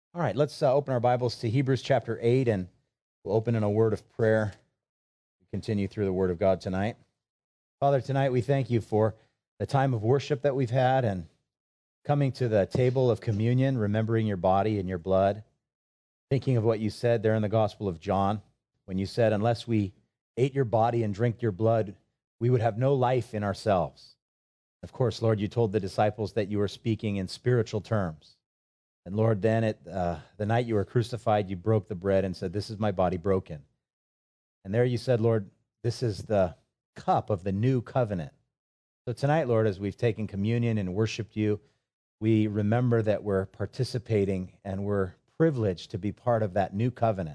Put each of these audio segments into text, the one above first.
All right, let's open our Bibles to Hebrews chapter 8, and we'll open in a word of prayer. We continue through the Word of God tonight. Father, tonight we thank you for the time of worship that we've had and coming to the table of communion, remembering your body and your blood, thinking of what you said there in the Gospel of John, when you said, unless we ate your body and drank your blood, we would have no life in ourselves. Of course, Lord, you told the disciples that you were speaking in spiritual terms. And Lord, then at the night you were crucified, you broke the bread and said, this is my body broken. And there you said, Lord, this is the cup of the new covenant. So tonight, Lord, as we've taken communion and worshiped you, we remember that we're participating and we're privileged to be part of that new covenant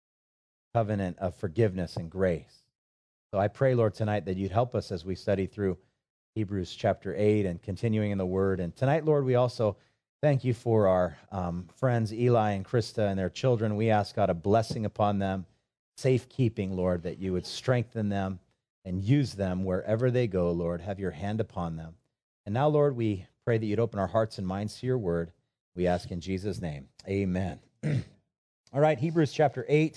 of forgiveness and grace. So I pray, Lord, tonight that you'd help us as we study through Hebrews chapter 8 and continuing in the Word. And tonight, Lord, we also thank you for our friends, Eli and Krista and their children. We ask, God, a blessing upon them, safekeeping, Lord, that you would strengthen them and use them wherever they go, Lord. Have your hand upon them. And now, Lord, we pray that you'd open our hearts and minds to your word. We ask in Jesus' name. Amen. All right, Hebrews chapter 8.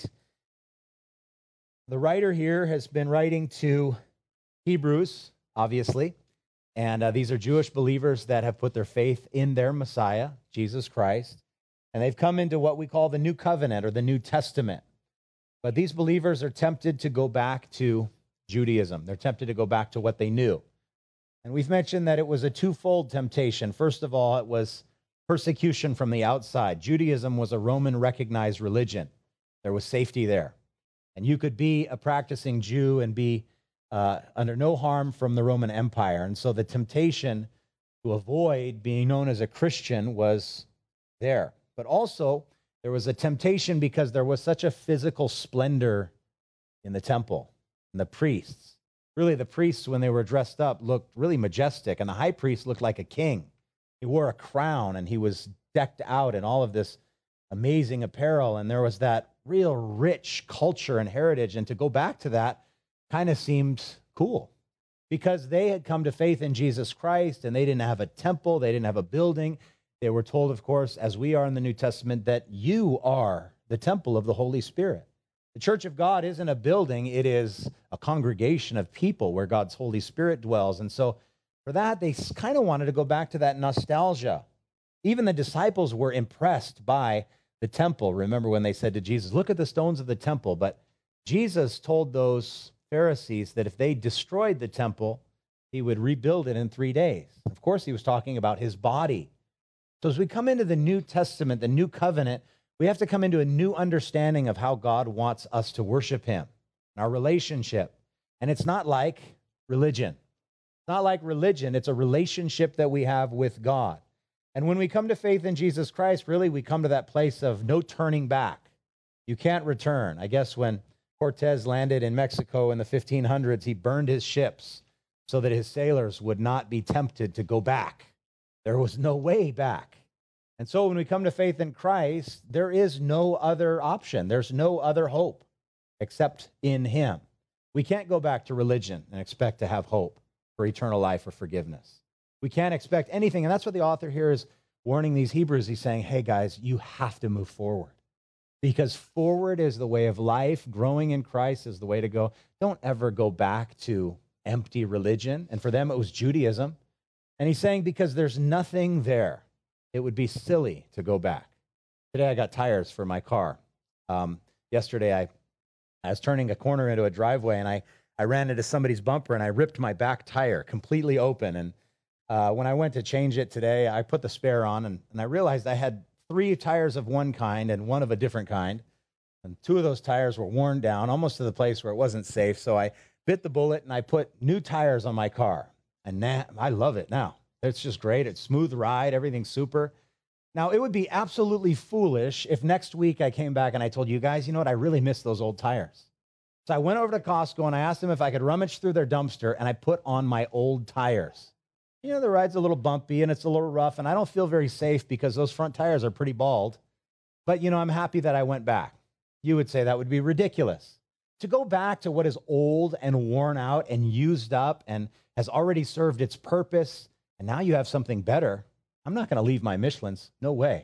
The writer here has been writing to Hebrews, obviously. And these are Jewish believers that have put their faith in their Messiah, Jesus Christ. And they've come into what we call the New Covenant or the New Testament. But these believers are tempted to go back to Judaism. They're tempted to go back to what they knew. And we've mentioned that it was a twofold temptation. First of all, it was persecution from the outside. Judaism was a Roman recognized religion. There was safety there. And you could be a practicing Jew and be under no harm from the Roman Empire. And so the temptation to avoid being known as a Christian was there. But also, there was a temptation because there was such a physical splendor in the temple and the priests. Really, the priests, when they were dressed up, looked really majestic, and the high priest looked like a king. He wore a crown, and he was decked out in all of this amazing apparel, and there was that real rich culture and heritage. And to go back to that kind of seemed cool because they had come to faith in Jesus Christ and they didn't have a temple, they didn't have a building. They were told, of course, as we are in the New Testament, that you are the temple of the Holy Spirit. The church of God isn't a building, it is a congregation of people where God's Holy Spirit dwells. And so for that, they kind of wanted to go back to that nostalgia. Even the disciples were impressed by the temple. Remember when they said to Jesus, look at the stones of the temple. But Jesus told those Pharisees that if they destroyed the temple, he would rebuild it in 3 days. Of course, he was talking about his body. So as we come into the New Testament, the New Covenant, we have to come into a new understanding of how God wants us to worship him, our relationship. And it's not like religion. It's not like religion. It's a relationship that we have with God. And when we come to faith in Jesus Christ, really, we come to that place of no turning back. You can't return. I guess when Cortez landed in Mexico in the 1500s, he burned his ships so that his sailors would not be tempted to go back. There was no way back. And so when we come to faith in Christ, there is no other option. There's no other hope except in him. We can't go back to religion and expect to have hope for eternal life or forgiveness. We can't expect anything. And that's what the author here is warning these Hebrews. He's saying, hey, guys, you have to move forward because forward is the way of life. Growing in Christ is the way to go. Don't ever go back to empty religion. And for them, it was Judaism. And he's saying because there's nothing there, it would be silly to go back. Today, I got tires for my car. Yesterday, I was turning a corner into a driveway, and I ran into somebody's bumper, and I ripped my back tire completely open. And when I went to change it today, I put the spare on, and I realized I had 3 tires of one kind and 1 of a different kind. And 2 of those tires were worn down, almost to the place where it wasn't safe. So I bit the bullet, and I put new tires on my car. And I love it now. It's just great. It's smooth ride. Everything's super. Now, it would be absolutely foolish if next week I came back and I told you guys, you know what? I really miss those old tires. So I went over to Costco, and I asked them if I could rummage through their dumpster, and I put on my old tires. You know, the ride's a little bumpy and it's a little rough, and I don't feel very safe because those front tires are pretty bald. But, you know, I'm happy that I went back. You would say that would be ridiculous. To go back to what is old and worn out and used up and has already served its purpose, and now you have something better. I'm not going to leave my Michelins. No way.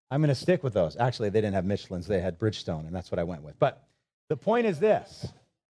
I'm going to stick with those. Actually, they didn't have Michelin's. They had Bridgestone, and that's what I went with. But the point is this,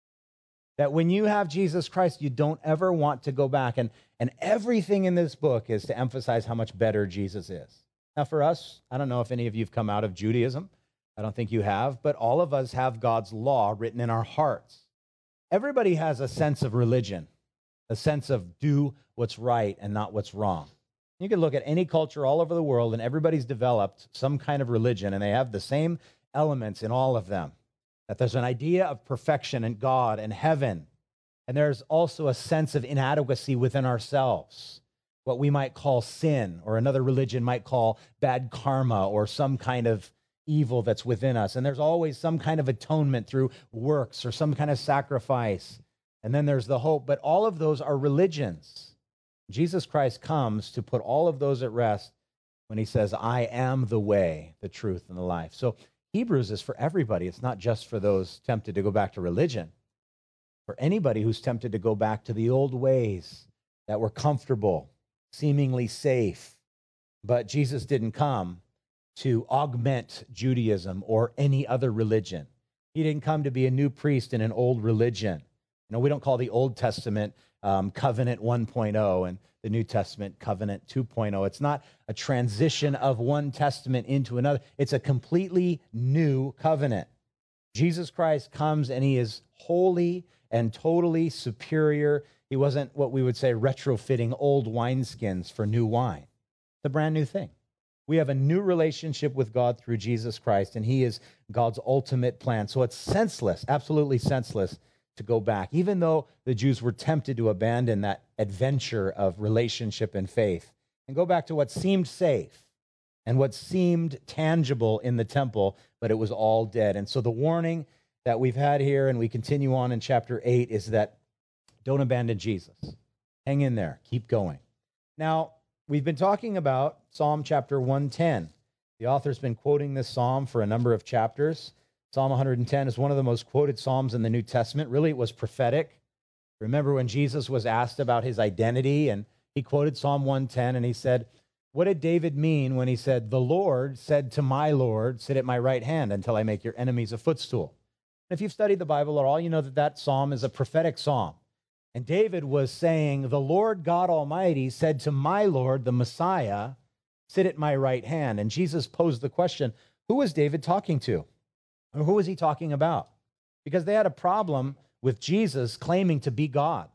that when you have Jesus Christ, you don't ever want to go back. And everything in this book is to emphasize how much better Jesus is. Now, for us, I don't know if any of you have come out of Judaism. I don't think you have, but all of us have God's law written in our hearts. Everybody has a sense of religion, a sense of do what's right and not what's wrong. You can look at any culture all over the world, and everybody's developed some kind of religion, and they have the same elements in all of them. That there's an idea of perfection and God and heaven, and there's also a sense of inadequacy within ourselves, what we might call sin, or another religion might call bad karma, or some kind of evil that's within us. And there's always some kind of atonement through works or some kind of sacrifice. And then there's the hope. But all of those are religions. Jesus Christ comes to put all of those at rest when he says, I am the way, the truth, and the life. So Hebrews is for everybody. It's not just for those tempted to go back to religion. For anybody who's tempted to go back to the old ways that were comfortable, seemingly safe. But Jesus didn't come to augment Judaism or any other religion. He didn't come to be a new priest in an old religion. You know, we don't call the Old Testament Covenant 1.0 and the New Testament Covenant 2.0. It's not a transition of one testament into another. It's a completely new covenant. Jesus Christ comes and he is holy and totally superior. He wasn't what we would say retrofitting old wineskins for new wine. It's a brand new thing. We have a new relationship with God through Jesus Christ, and he is God's ultimate plan. So it's senseless, absolutely senseless, to go back, even though the Jews were tempted to abandon that adventure of relationship and faith and go back to what seemed safe and what seemed tangible in the temple, but it was all dead. And so the warning that we've had here, and we continue on in chapter 8, is that don't abandon Jesus. Hang in there. Keep going. Now, we've been talking about Psalm chapter 110. The author's been quoting this psalm for a number of chapters. Psalm 110 is one of the most quoted psalms in the New Testament. Really, it was prophetic. Remember when Jesus was asked about his identity, and he quoted Psalm 110, and he said, what did David mean when he said, the Lord said to my Lord, sit at my right hand until I make your enemies a footstool? And if you've studied the Bible at all, you know that that psalm is a prophetic psalm. And David was saying, the Lord God Almighty said to my Lord, the Messiah, sit at my right hand. And Jesus posed the question, who was David talking to? Or who was he talking about? Because they had a problem with Jesus claiming to be God.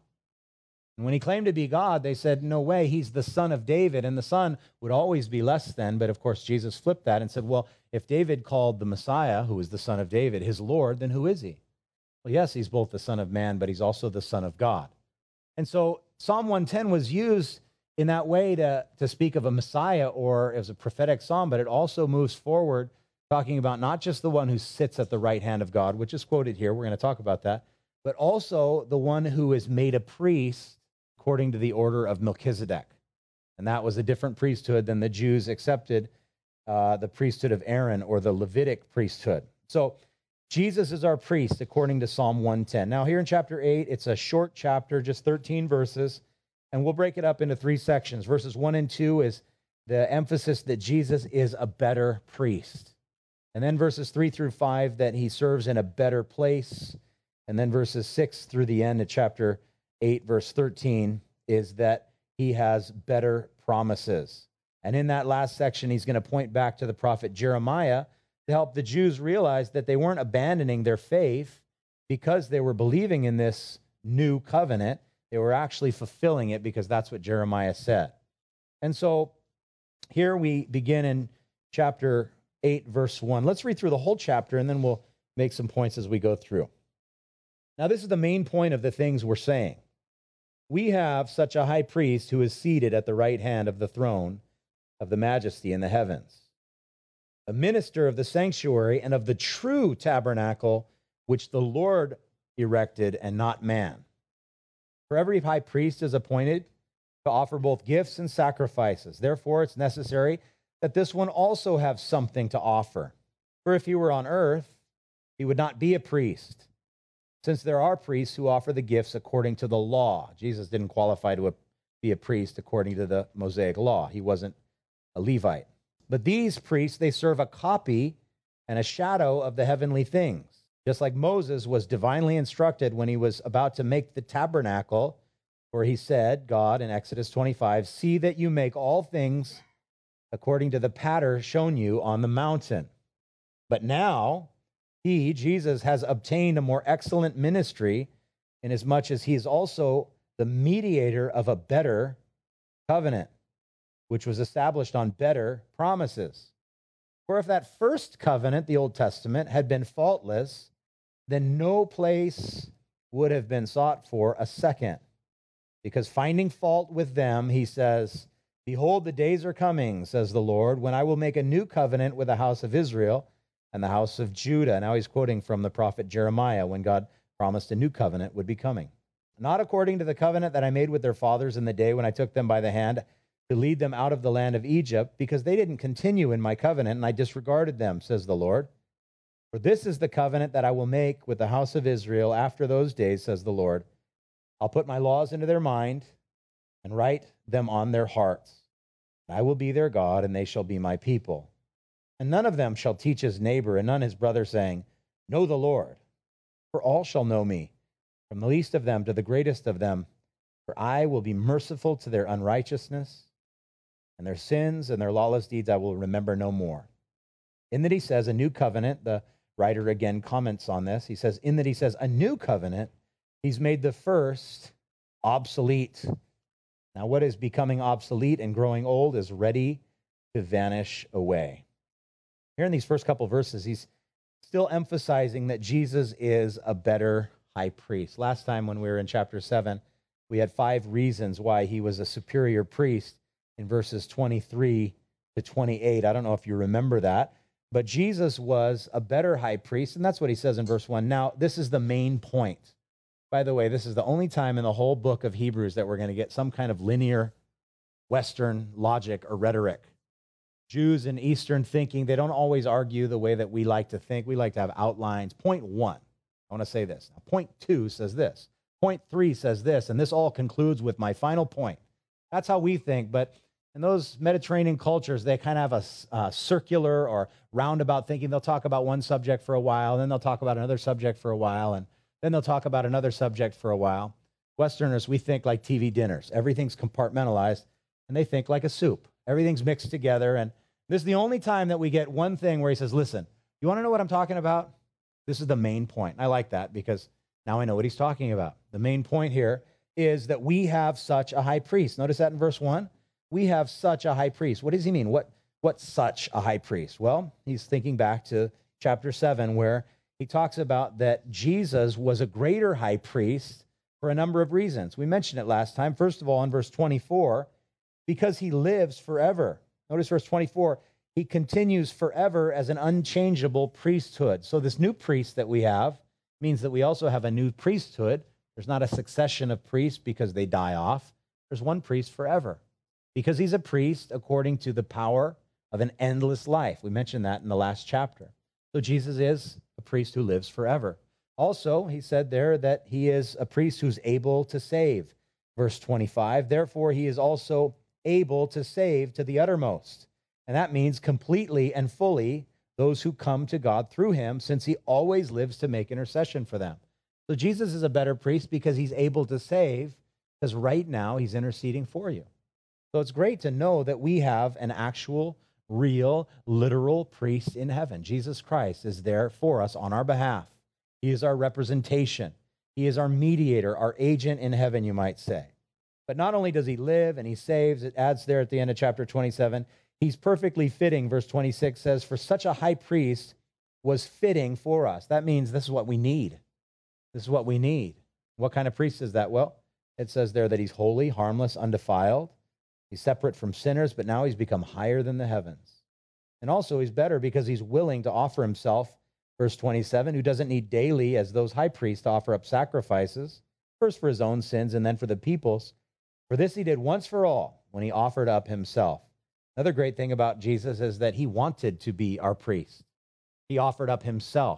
And when he claimed to be God, they said, no way, he's the son of David, and the son would always be less than. But of course, Jesus flipped that and said, well, if David called the Messiah, who is the son of David, his Lord, then who is he? Well, yes, he's both the son of man, but he's also the son of God. And so Psalm 110 was used in that way to speak of a Messiah, or as a prophetic psalm, but it also moves forward talking about not just the one who sits at the right hand of God, which is quoted here, we're going to talk about that, but also the one who is made a priest according to the order of Melchizedek. And that was a different priesthood than the Jews accepted, the priesthood of Aaron, or the Levitic priesthood. So Jesus is our priest according to Psalm 110. Now here in chapter 8, it's a short chapter, just 13 verses, and we'll break it up into 3 sections. Verses 1 and 2 is the emphasis that Jesus is a better priest. And then verses 3 through 5, that he serves in a better place. And then verses 6 through the end of chapter 8, verse 13, is that he has better promises. And in that last section, he's going to point back to the prophet Jeremiah to help the Jews realize that they weren't abandoning their faith because they were believing in this new covenant. They were actually fulfilling it because that's what Jeremiah said. And so here we begin in chapter 8, verse 1. Let's read through the whole chapter, and then we'll make some points as we go through. Now, this is the main point of the things we're saying. We have such a high priest who is seated at the right hand of the throne of the majesty in the heavens, a minister of the sanctuary and of the true tabernacle, which the Lord erected and not man. For every high priest is appointed to offer both gifts and sacrifices. Therefore, it's necessary that this one also have something to offer. For if he were on earth, he would not be a priest, since there are priests who offer the gifts according to the law. Jesus didn't qualify to be a priest according to the Mosaic law. He wasn't a Levite. But these priests, they serve a copy and a shadow of the heavenly things. Just like Moses was divinely instructed when he was about to make the tabernacle, where he said, God, in Exodus 25, see that you make all things according to the pattern shown you on the mountain. But now he, Jesus, has obtained a more excellent ministry, inasmuch as he is also the mediator of a better covenant, which was established on better promises. For if that first covenant, the Old Testament, had been faultless, then no place would have been sought for a second. Because finding fault with them, he says, behold, the days are coming, says the Lord, when I will make a new covenant with the house of Israel and the house of Judah. Now he's quoting from the prophet Jeremiah when God promised a new covenant would be coming. Not according to the covenant that I made with their fathers in the day when I took them by the hand to lead them out of the land of Egypt, because they didn't continue in my covenant, and I disregarded them, says the Lord. For this is the covenant that I will make with the house of Israel after those days, says the Lord. I'll put my laws into their mind and write them on their hearts. I will be their God, and they shall be my people. And none of them shall teach his neighbor and none his brother, saying, know the Lord. For all shall know me, from the least of them to the greatest of them. For I will be merciful to their unrighteousness, and their sins and their lawless deeds I will remember no more. In that he says a new covenant, the writer again comments on this. He says, in that he says a new covenant, he's made the first obsolete. Now, what is becoming obsolete and growing old is ready to vanish away. Here in these first couple verses, he's still emphasizing that Jesus is a better high priest. Last time when we were in chapter 7, we had 5 reasons why he was a superior priest in verses 23 to 28. I don't know if you remember that, but Jesus was a better high priest, and that's what he says in verse 1. Now, this is the main point. By the way, this is the only time in the whole book of Hebrews that we're going to get some kind of linear Western logic or rhetoric. Jews in Eastern thinking, they don't always argue the way that we like to think. We like to have outlines. Point 1, I want to say this. Now, point 2 says this. Point 3 says this, and this all concludes with my final point. That's how we think, but in those Mediterranean cultures, they kind of have a circular or roundabout thinking. They'll talk about one subject for a while, then they'll talk about another subject for a while, and then they'll talk about another subject for a while. Westerners, we think like TV dinners. Everything's compartmentalized, and they think like a soup. Everything's mixed together, and this is the only time that we get one thing where he says, listen, you want to know what I'm talking about? This is the main point. I like that because now I know what he's talking about. The main point here is that we have such a high priest. Notice that in verse 1. We have such a high priest. What does he mean? What's such a high priest? Well, he's thinking back to chapter 7 where he talks about that Jesus was a greater high priest for a number of reasons. We mentioned it last time. First of all, in verse 24, because he lives forever. Notice verse 24, he continues forever as an unchangeable priesthood. So this new priest that we have means that we also have a new priesthood. There's not a succession of priests because they die off. There's one priest forever because he's a priest according to the power of an endless life. We mentioned that in the last chapter. So Jesus is a priest who lives forever. Also, he said there that he is a priest who's able to save. Verse 25, therefore he is also able to save to the uttermost. And that means completely and fully those who come to God through him, since he always lives to make intercession for them. So Jesus is a better priest because he's able to save, because right now he's interceding for you. So it's great to know that we have an actual, real, literal priest in heaven. Jesus Christ is there for us on our behalf. He is our representation. He is our mediator, our agent in heaven, you might say. But not only does he live and he saves, it adds there at the end of chapter 27, he's perfectly fitting. Verse 26 says, for such a high priest was fitting for us. That means this is what we need. This is what we need. What kind of priest is that? Well, it says there that he's holy, harmless, undefiled. He's separate from sinners, but now he's become higher than the heavens. And also he's better because he's willing to offer himself, verse 27, who doesn't need daily, as those high priests, to offer up sacrifices, first for his own sins and then for the people's. For this he did once for all when he offered up himself. Another great thing about Jesus is that he wanted to be our priest. He offered up himself.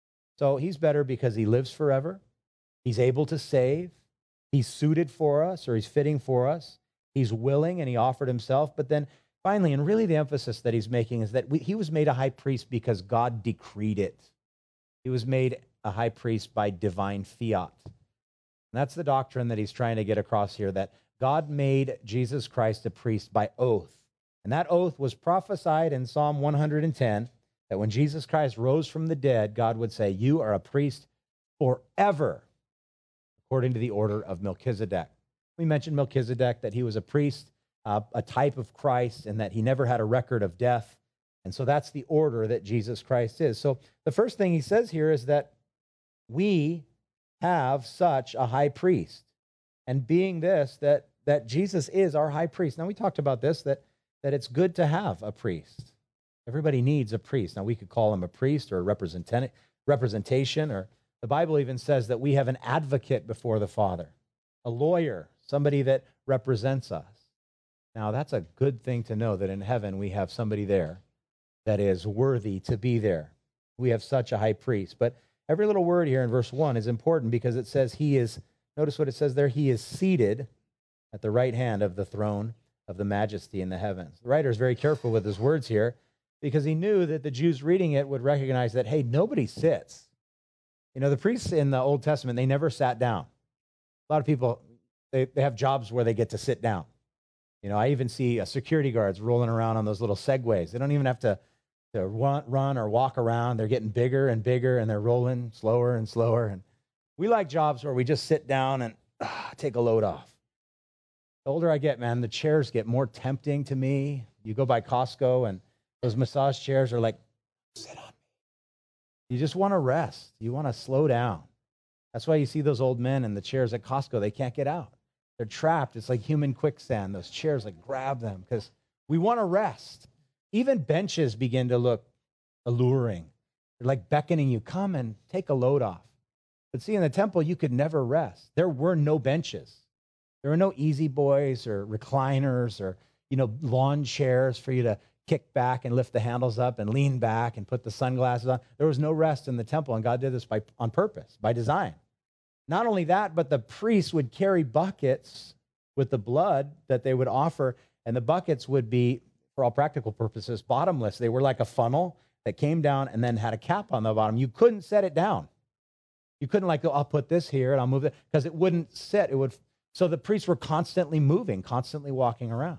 So he's better because he lives forever. He's able to save. He's suited for us, or he's fitting for us. He's willing and he offered himself. But then Finally, and really the emphasis that he's making is that he was made a high priest because God decreed it. He was made a high priest by divine fiat. And that's the doctrine that he's trying to get across here, that God made Jesus Christ a priest by oath. And that oath was prophesied in Psalm 110, that when Jesus Christ rose from the dead, God would say, you are a priest forever, according to the order of Melchizedek. We mentioned Melchizedek, that he was a priest, a type of Christ, and that he never had a record of death. And so that's the order that Jesus Christ is. So the first thing he says here is that we have such a high priest. And being this, that Jesus is our high priest. Now, we talked about this, that it's good to have a priest. Everybody needs a priest. Now, we could call him a priest or a representation, or the Bible even says that we have an advocate before the Father, a lawyer, somebody that represents us. Now, that's a good thing to know, that in heaven we have somebody there that is worthy to be there. We have such a high priest. But every little word here in verse 1 is important, because it says he is, notice what it says there, he is seated at the right hand of the throne of the majesty in the heavens. The writer is very careful with his words here, because he knew that the Jews reading it would recognize that, hey, nobody sits. You know, the priests in the Old Testament, they never sat down. A lot of people, they have jobs where they get to sit down. You know, I even see security guards rolling around on those little Segways. They don't even have to run or walk around. They're getting bigger and bigger, and they're rolling slower and slower. And we like jobs where we just sit down and take a load off. The older I get, man, the chairs get more tempting to me. You go by Costco, and those massage chairs are like, sit on me. You just want to rest. You want to slow down. That's why you see those old men in the chairs at Costco. They can't get out. They're trapped. It's like human quicksand. Those chairs like grab them, because we want to rest. Even benches begin to look alluring. They're like beckoning you, come and take a load off. But see, in the temple, you could never rest. There were no benches. There were no easy boys or recliners or, lawn chairs for you to kick back and lift the handles up and lean back and put the sunglasses on. There was no rest in the temple, and God did this on purpose, by design. Not only that, but the priests would carry buckets with the blood that they would offer, and the buckets would be, for all practical purposes, bottomless. They were like a funnel that came down and then had a cap on the bottom. You couldn't set it down. You couldn't I'll put this here and I'll move it, because it wouldn't sit. So the priests were constantly moving, constantly walking around.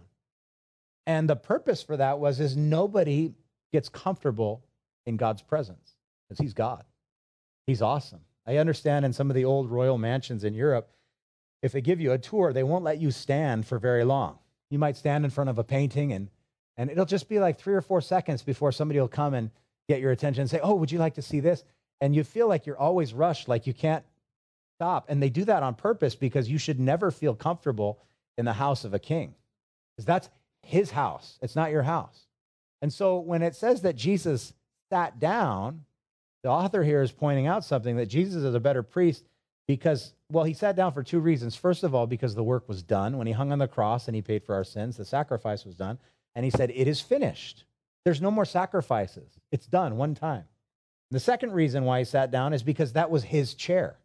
And the purpose for that is nobody gets comfortable in God's presence, because he's God. He's awesome. I understand in some of the old royal mansions in Europe, if they give you a tour, they won't let you stand for very long. You might stand in front of a painting, and it'll just be like 3 or 4 seconds before somebody will come and get your attention and say, oh, would you like to see this? And you feel like you're always rushed, like you can't stop. And they do that on purpose, because you should never feel comfortable in the house of a king, because that's his house. It's not your house. And so when it says that Jesus sat down, the author here is pointing out something, that Jesus is a better priest because, he sat down for 2 reasons. First of all, because the work was done. When he hung on the cross and he paid for our sins, the sacrifice was done. And he said, it is finished. There's no more sacrifices. It's done one time. The second reason why he sat down is because that was his chair.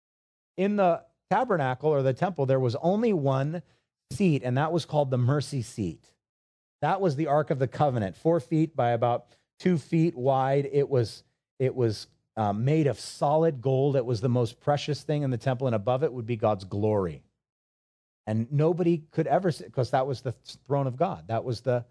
In the tabernacle or the temple, there was only one seat, and that was called the mercy seat. That was the Ark of the Covenant, 4 feet by about 2 feet wide. It was made of solid gold. It was the most precious thing in the temple, and above it would be God's glory. And nobody could ever sit, because that was the throne of God. That was the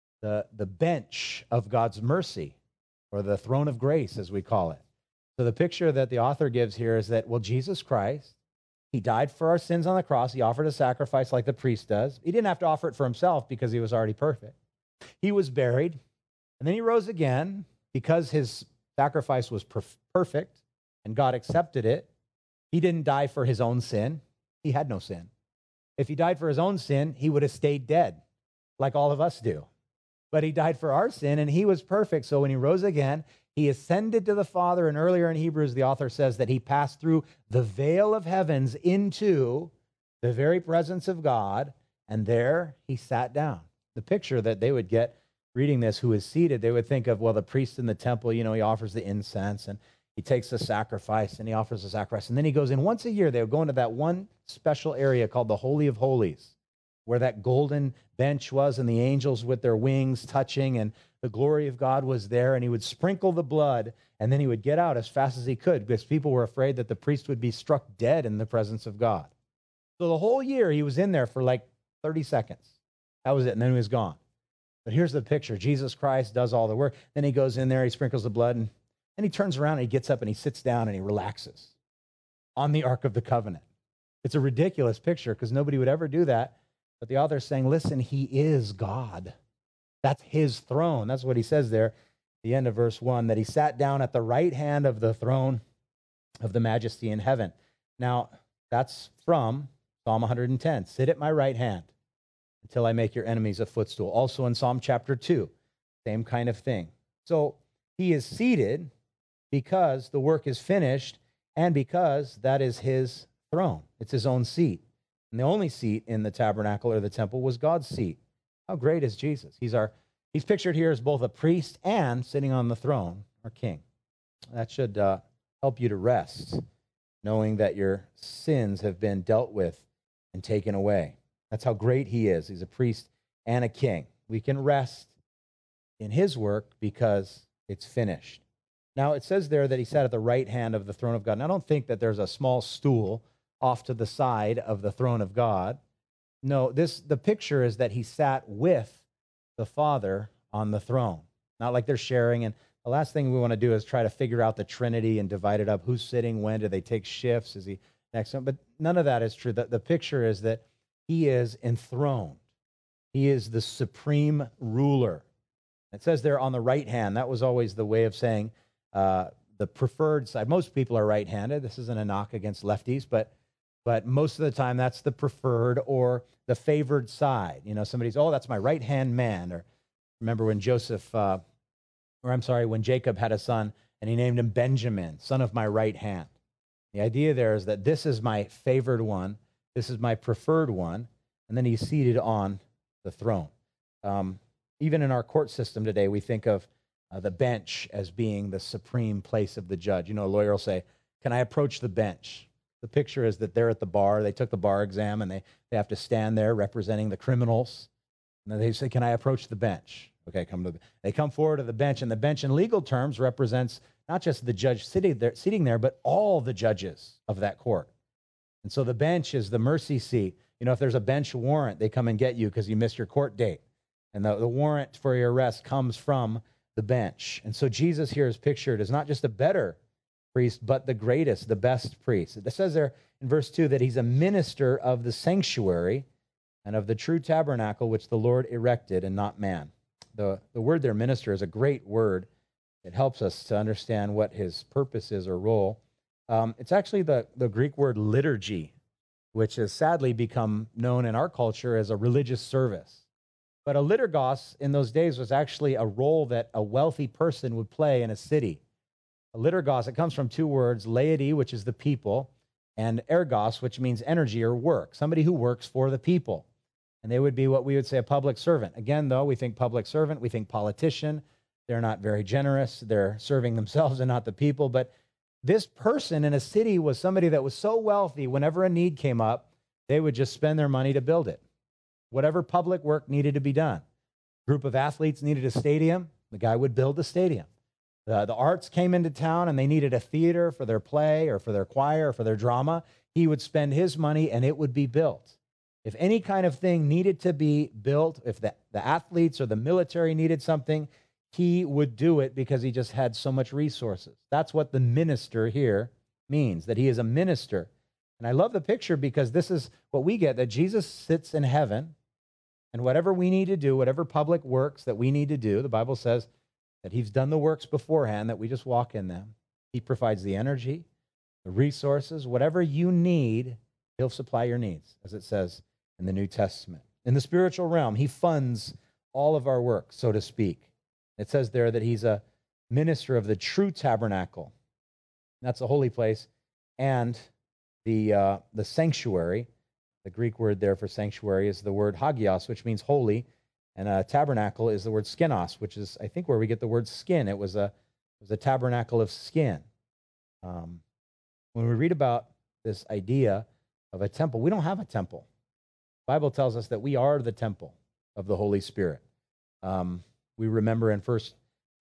bench of God's mercy, or the throne of grace, as we call it. So the picture that the author gives here is that, Jesus Christ, he died for our sins on the cross. He offered a sacrifice like the priest does. He didn't have to offer it for himself, because he was already perfect. He was buried, and then he rose again, because his sacrifice was perfect and God accepted it. He didn't die for his own sin. He had no sin. If he died for his own sin, he would have stayed dead, like all of us do. But he died for our sin, and he was perfect. So when he rose again, he ascended to the Father, and earlier in Hebrews, the author says that he passed through the veil of heavens into the very presence of God, and there he sat down. The picture that they would get reading this, who is seated, they would think of, the priest in the temple, he offers the incense, and he takes the sacrifice, and he offers the sacrifice. And then he goes in once a year. They would go into that one special area called the Holy of Holies. where that golden bench was and the angels with their wings touching, and the glory of God was there, and he would sprinkle the blood, and then he would get out as fast as he could because people were afraid that the priest would be struck dead in the presence of God. So the whole year he was in there for like 30 seconds. That was it, and then he was gone. But here's the picture. Jesus Christ does all the work. Then he goes in there, he sprinkles the blood, and then he turns around and he gets up and he sits down and he relaxes on the Ark of the Covenant. It's a ridiculous picture because nobody would ever do that. But the author is saying, listen, he is God. That's his throne. That's what he says there at the end of verse 1, that he sat down at the right hand of the throne of the majesty in heaven. Now, that's from Psalm 110. Sit at my right hand until I make your enemies a footstool. Also in Psalm chapter 2, same kind of thing. So he is seated because the work is finished and because that is his throne. It's his own seat. And the only seat in the tabernacle or the temple was God's seat. How great is Jesus? He's pictured here as both a priest and sitting on the throne, our king. That should help you to rest, knowing that your sins have been dealt with and taken away. That's how great he is. He's a priest and a king. We can rest in his work because it's finished. Now, it says there that he sat at the right hand of the throne of God. And I don't think that there's a small stool off to the side of the throne of God. No, the picture is that he sat with the Father on the throne. Not like they're sharing. And the last thing we want to do is try to figure out the Trinity and divide it up. Who's sitting when? Do they take shifts? Is he next one? But none of that is true. The picture is that he is enthroned. He is the supreme ruler. It says there on the right hand. That was always the way of saying the preferred side. Most people are right-handed. This isn't a knock against lefties, but most of the time that's the preferred or the favored side. You know, somebody's, oh, that's my right-hand man. Or remember when when Jacob had a son and he named him Benjamin, son of my right hand. The idea there is that this is my favored one. This is my preferred one. And then he's seated on the throne. Even in our court system today, we think of the bench as being the supreme place of the judge. You know, a lawyer will say, can I approach the bench? The picture is that they're at the bar. They took the bar exam, and they have to stand there representing the criminals. And then they say, can I approach the bench? Okay, they come forward to the bench, and the bench in legal terms represents not just the judge sitting there, but all the judges of that court. And so the bench is the mercy seat. You know, if there's a bench warrant, they come and get you because you missed your court date. And the warrant for your arrest comes from the bench. And so Jesus here is pictured as not just a better priest, but the greatest, the best priest. It says there in verse 2 that he's a minister of the sanctuary and of the true tabernacle which the Lord erected and not man. The word there, minister, is a great word. It helps us to understand what his purpose is or role. It's actually the Greek word liturgy, which has sadly become known in our culture as a religious service. But a liturgos in those days was actually a role that a wealthy person would play in a city. A liturgos, it comes from two words, laity, which is the people, and ergos, which means energy or work, somebody who works for the people. And they would be what we would say a public servant. Again, though, we think public servant, we think politician. They're not very generous. They're serving themselves and not the people. But this person in a city was somebody that was so wealthy, whenever a need came up, they would just spend their money to build it. Whatever public work needed to be done. A group of athletes needed a stadium, the guy would build the stadium. The arts came into town and they needed a theater for their play or for their choir or for their drama. He would spend his money and it would be built. If any kind of thing needed to be built, if the athletes or the military needed something, he would do it because he just had so much resources. That's what the minister here means, that he is a minister. And I love the picture because this is what we get, that Jesus sits in heaven, and whatever we need to do, whatever public works that we need to do, the Bible says that he's done the works beforehand, that we just walk in them. He provides the energy, the resources, whatever you need, he'll supply your needs, as it says in the New Testament. In the spiritual realm, he funds all of our work, so to speak. It says there that he's a minister of the true tabernacle. That's the holy place, and the sanctuary. The Greek word there for sanctuary is the word hagios, which means holy, and a tabernacle is the word skinos, which is, I think, where we get the word skin. It was a tabernacle of skin. When we read about this idea of a temple, we don't have a temple. Bible tells us that we are the temple of the Holy Spirit. We remember in first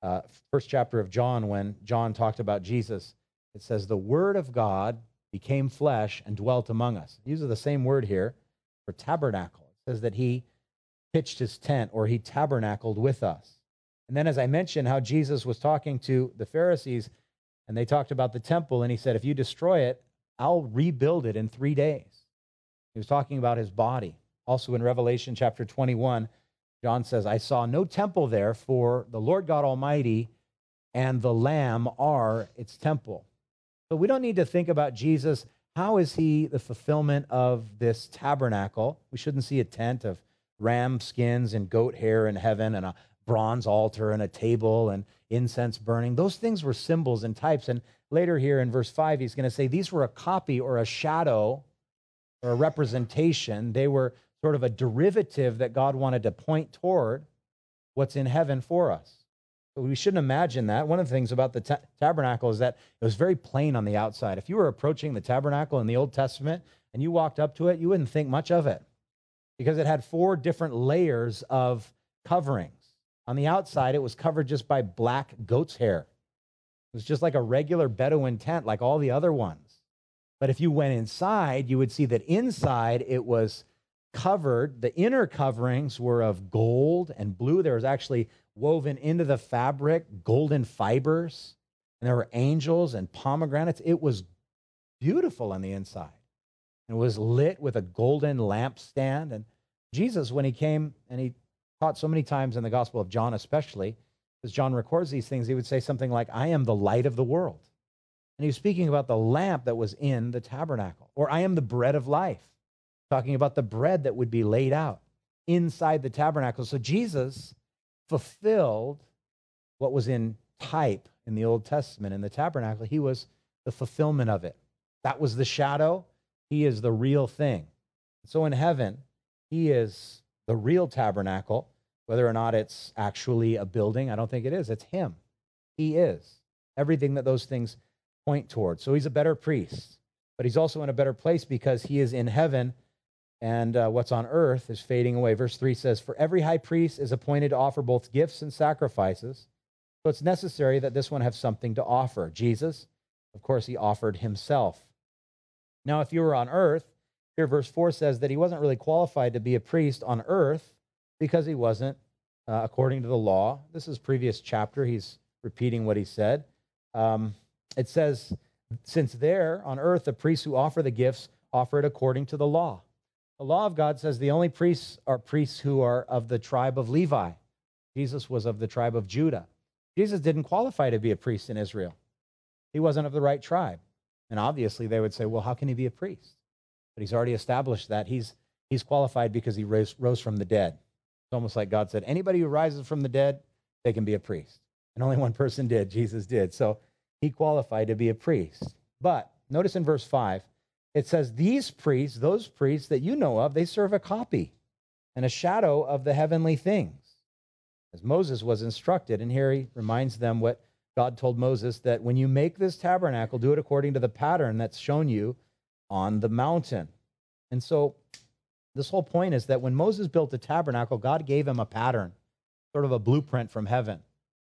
chapter of John, when John talked about Jesus, it says, the Word of God became flesh and dwelt among us. It uses the same word here for tabernacle. It says that he pitched his tent, or he tabernacled with us. And then, as I mentioned, how Jesus was talking to the Pharisees, and they talked about the temple, and he said, if you destroy it, I'll rebuild it in 3 days. He was talking about his body. Also in Revelation chapter 21, John says, I saw no temple there, for the Lord God Almighty and the Lamb are its temple. So we don't need to think about Jesus. How is he the fulfillment of this tabernacle? We shouldn't see a tent of ram skins and goat hair in heaven and a bronze altar and a table and incense burning. Those things were symbols and types. And later here in verse 5, he's going to say these were a copy or a shadow or a representation. They were sort of a derivative that God wanted to point toward what's in heaven for us. But we shouldn't imagine that. One of the things about the tabernacle is that it was very plain on the outside. If you were approaching the tabernacle in the Old Testament and you walked up to it, you wouldn't think much of it because it had 4 different layers of coverings. On the outside, it was covered just by black goat's hair. It was just like a regular Bedouin tent, like all the other ones. But if you went inside, you would see that inside it was covered. The inner coverings were of gold and blue. There was actually woven into the fabric golden fibers, and there were angels and pomegranates. It was beautiful on the inside. It was lit with a golden lampstand. And Jesus, when he came, and he taught so many times in the Gospel of John especially, as John records these things, he would say something like, I am the light of the world. And he was speaking about the lamp that was in the tabernacle. Or I am the bread of life, talking about the bread that would be laid out inside the tabernacle. So Jesus fulfilled what was in type in the Old Testament in the tabernacle. He was the fulfillment of it. That was the shadow. He is the real thing. So in heaven, he is the real tabernacle. Whether or not it's actually a building, I don't think it is. It's him. He is everything that those things point towards. So he's a better priest, but he's also in a better place because he is in heaven, and what's on earth is fading away. Verse 3 says, for every high priest is appointed to offer both gifts and sacrifices. So it's necessary that this one have something to offer. Jesus, of course, he offered himself. Now, if you were on earth, here verse 4 says that he wasn't really qualified to be a priest on earth because he wasn't according to the law. This is previous chapter. He's repeating what he said. It says, since there on earth, the priests who offer the gifts offer it according to the law. The law of God says the only priests are priests who are of the tribe of Levi. Jesus was of the tribe of Judah. Jesus didn't qualify to be a priest in Israel. He wasn't of the right tribe. And obviously they would say, well, how can he be a priest? But he's already established that. He's qualified because he rose from the dead. It's almost like God said, anybody who rises from the dead, they can be a priest. And only one person did, Jesus did. So he qualified to be a priest. But notice in verse 5, it says, these priests, those priests that you know of, they serve a copy and a shadow of the heavenly things, as Moses was instructed. And here he reminds them what God told Moses, that when you make this tabernacle, do it according to the pattern that's shown you on the mountain. And so this whole point is that when Moses built the tabernacle, God gave him a pattern, sort of a blueprint from heaven.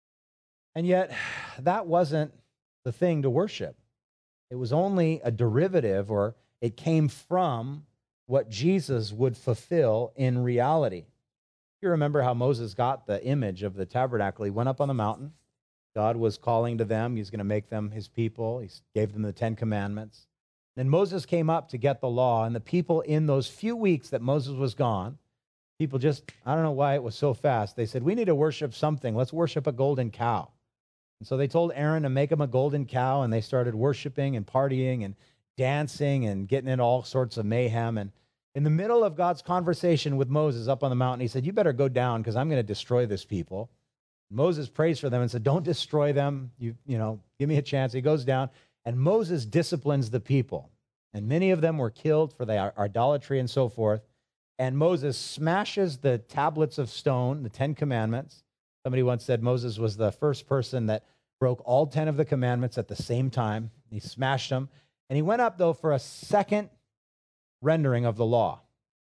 And yet that wasn't the thing to worship. It was only a derivative, or it came from what Jesus would fulfill in reality. You remember how Moses got the image of the tabernacle. He went up on the mountain. God was calling to them. He's going to make them his people. He gave them the 10 Commandments. Then Moses came up to get the law, and the people in those few weeks that Moses was gone, people just, I don't know why it was so fast. They said, we need to worship something. Let's worship a golden cow. And so they told Aaron to make him a golden cow, and they started worshiping and partying and dancing and getting in all sorts of mayhem. And in the middle of God's conversation with Moses up on the mountain, he said, you better go down because I'm going to destroy this people. Moses prays for them and said, don't destroy them. You know, give me a chance. He goes down, and Moses disciplines the people. And many of them were killed for their idolatry and so forth. And Moses smashes the tablets of stone, the 10 Commandments. Somebody once said Moses was the first person that broke all 10 of the commandments at the same time. He smashed them. And he went up, though, for a second rendering of the law.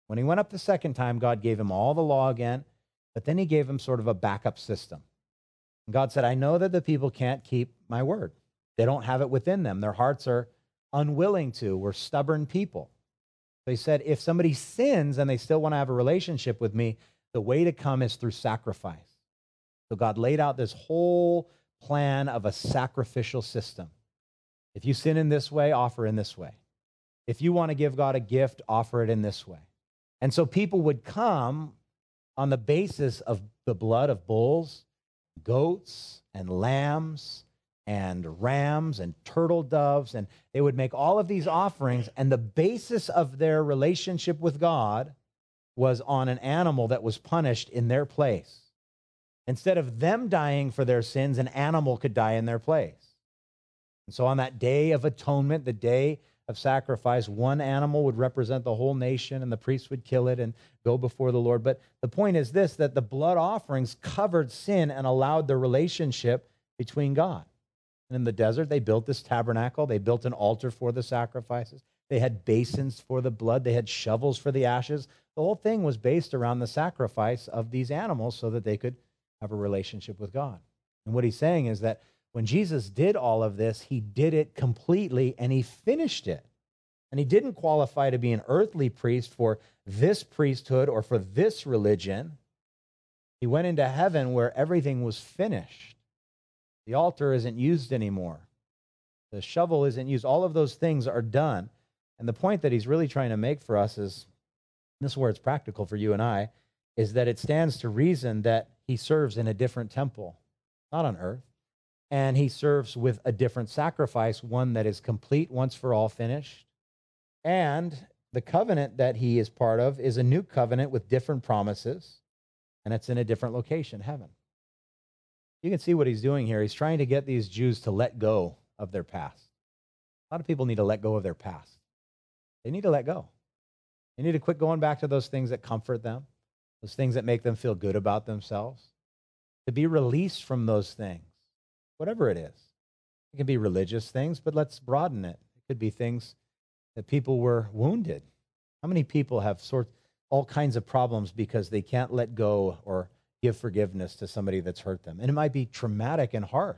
When he went up the second time, God gave him all the law again, but then he gave him sort of a backup system. And God said, I know that the people can't keep my word. They don't have it within them. Their hearts are unwilling to. We're stubborn people. So he said, if somebody sins and they still want to have a relationship with me, the way to come is through sacrifice. So God laid out this whole plan of a sacrificial system. If you sin in this way, offer in this way. If you want to give God a gift, offer it in this way. And so people would come on the basis of the blood of bulls, goats, and lambs, and rams, and turtle doves, and they would make all of these offerings, and the basis of their relationship with God was on an animal that was punished in their place. Instead of them dying for their sins, an animal could die in their place. And so on that day of atonement, the day of sacrifice, one animal would represent the whole nation, and the priest would kill it and go before the Lord. But the point is this, that the blood offerings covered sin and allowed the relationship between God. And in the desert, they built this tabernacle. They built an altar for the sacrifices. They had basins for the blood. They had shovels for the ashes. The whole thing was based around the sacrifice of these animals so that they could have a relationship with God. And what he's saying is that when Jesus did all of this, he did it completely and he finished it. And he didn't qualify to be an earthly priest for this priesthood or for this religion. He went into heaven where everything was finished. The altar isn't used anymore. The shovel isn't used. All of those things are done. And the point that he's really trying to make for us is, this is where it's practical for you and I, is that it stands to reason that he serves in a different temple, not on earth. And he serves with a different sacrifice, one that is complete, once for all finished. And the covenant that he is part of is a new covenant with different promises, and it's in a different location, heaven. You can see what he's doing here. He's trying to get these Jews to let go of their past. A lot of people need to let go of their past. They need to let go. They need to quit going back to those things that comfort them, those things that make them feel good about themselves, to be released from those things. Whatever it is. It can be religious things, but let's broaden it. It could be things that people were wounded. How many people have all kinds of problems because they can't let go or give forgiveness to somebody that's hurt them? And it might be traumatic and harsh.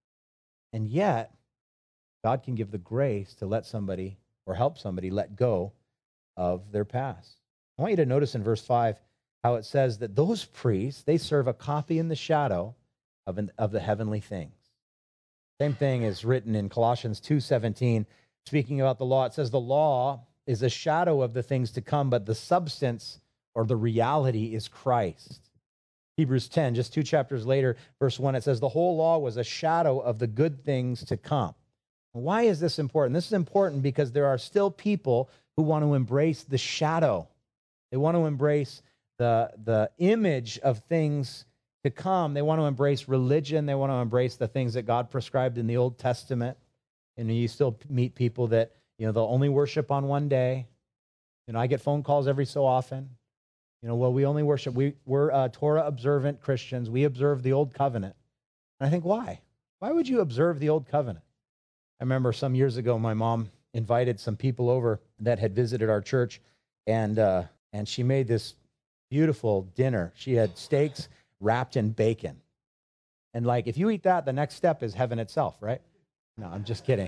And yet, God can give the grace to let somebody or help somebody let go of their past. I want you to notice in verse 5 how it says that those priests, they serve a copy in the shadow of the heavenly things. Same thing is written in Colossians 2:17, speaking about the law. It says the law is a shadow of the things to come, but the substance or the reality is Christ. Hebrews 10, just 2 chapters later, verse 1, it says the whole law was a shadow of the good things to come. Why is this important? This is important because there are still people who want to embrace the shadow. They want to embrace the image of things to come. They want to embrace religion. They want to embrace the things that God prescribed in the Old Testament. And you still meet people that, they'll only worship on one day. I get phone calls every so often. Well, we only worship. We're Torah observant Christians. We observe the Old Covenant. And I think, why? Why would you observe the Old Covenant? I remember some years ago, my mom invited some people over that had visited our church, and she made this beautiful dinner. She had steaks wrapped in bacon. And if you eat that, the next step is heaven itself, right? No, I'm just kidding.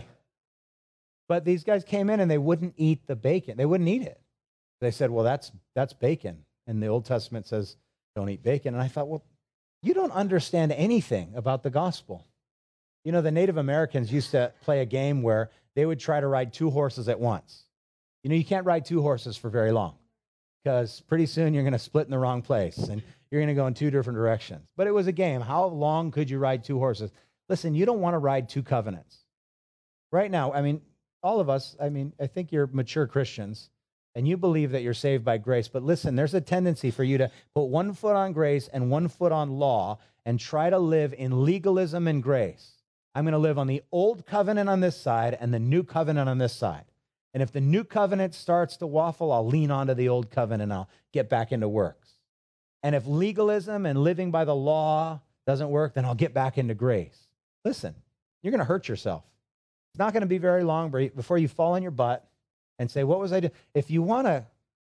But these guys came in and they wouldn't eat the bacon. They wouldn't eat it. They said, well, that's bacon. And the Old Testament says, don't eat bacon. And I thought, well, you don't understand anything about the gospel. The Native Americans used to play a game where they would try to ride 2 horses at once. You can't ride 2 horses for very long because pretty soon you're going to split in the wrong place and you're going to go in 2 different directions. But it was a game. How long could you ride 2 horses? Listen, you don't want to ride 2 covenants. Right now, all of us, I think you're mature Christians and you believe that you're saved by grace. But listen, there's a tendency for you to put 1 foot on grace and 1 foot on law and try to live in legalism and grace. I'm going to live on the old covenant on this side and the new covenant on this side. And if the new covenant starts to waffle, I'll lean onto the old covenant and I'll get back into works. And if legalism and living by the law doesn't work, then I'll get back into grace. Listen, you're going to hurt yourself. It's not going to be very long before you fall on your butt and say, what was I doing? If you want to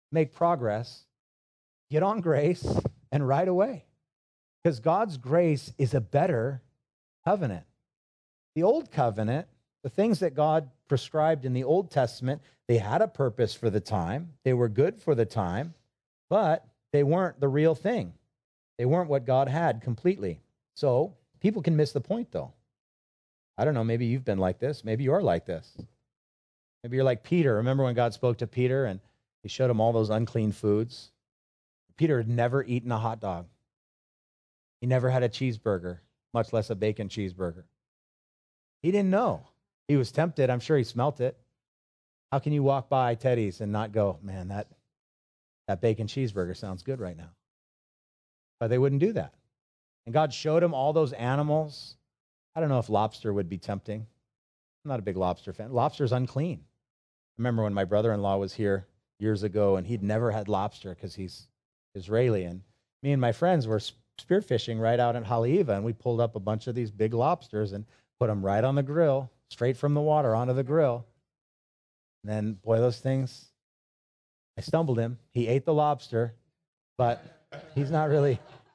make progress, get on grace and right away. Because God's grace is a better covenant. The old covenant, the things that God prescribed in the Old Testament, they had a purpose for the time. They were good for the time, but they weren't the real thing. They weren't what God had completely. So people can miss the point, though. I don't know, maybe you've been like this. Maybe you're like this. Maybe you're like Peter. Remember when God spoke to Peter and he showed him all those unclean foods? Peter had never eaten a hot dog. He never had a cheeseburger, much less a bacon cheeseburger. He didn't know. He was tempted. I'm sure he smelt it. How can you walk by Teddy's and not go, man, that bacon cheeseburger sounds good right now? But they wouldn't do that. And God showed him all those animals. I don't know if lobster would be tempting. I'm not a big lobster fan. Lobster's unclean. I remember when my brother-in-law was here years ago, and he'd never had lobster because he's Israeli. And me and my friends were spearfishing right out in Haleiwa, and we pulled up a bunch of these big lobsters and put them right on the grill, straight from the water onto the grill. And then, boy, those things, I stumbled him. He ate the lobster, but he's not really.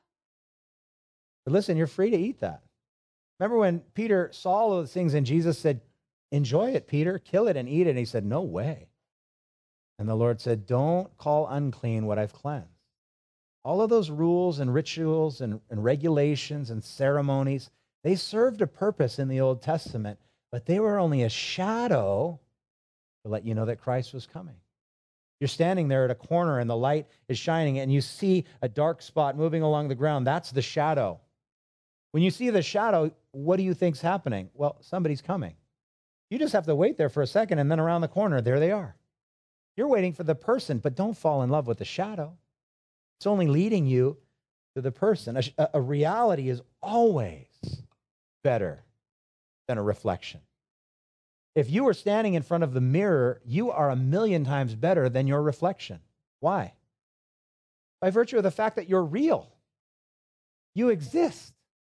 But listen, you're free to eat that. Remember when Peter saw all those things and Jesus said, enjoy it, Peter, kill it and eat it. And he said, no way. And the Lord said, don't call unclean what I've cleansed. All of those rules and rituals and regulations and ceremonies, they served a purpose in the Old Testament, but they were only a shadow to let you know that Christ was coming. You're standing there at a corner and the light is shining and you see a dark spot moving along the ground. That's the shadow. When you see the shadow, what do you think's happening? Well, somebody's coming. You just have to wait there for a second, and then around the corner, there they are. You're waiting for the person, but don't fall in love with the shadow. It's only leading you to the person. A reality is always better than a reflection. If you were standing in front of the mirror, you are 1,000,000 times better than your reflection. Why? By virtue of the fact that you're real. You exist.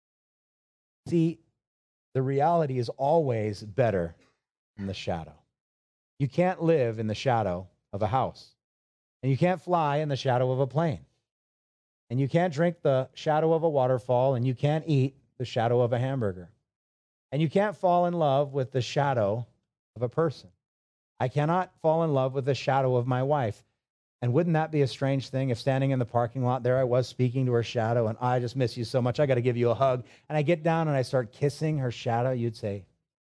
See, the reality is always better than the shadow. You can't live in the shadow of a house, and you can't fly in the shadow of a plane, and you can't drink the shadow of a waterfall, and you can't eat the shadow of a hamburger, and you can't fall in love with the shadow of a person. I cannot fall in love with the shadow of my wife. And wouldn't that be a strange thing if standing in the parking lot there I was speaking to her shadow and I just miss you so much, I got to give you a hug. And I get down and I start kissing her shadow. You'd say,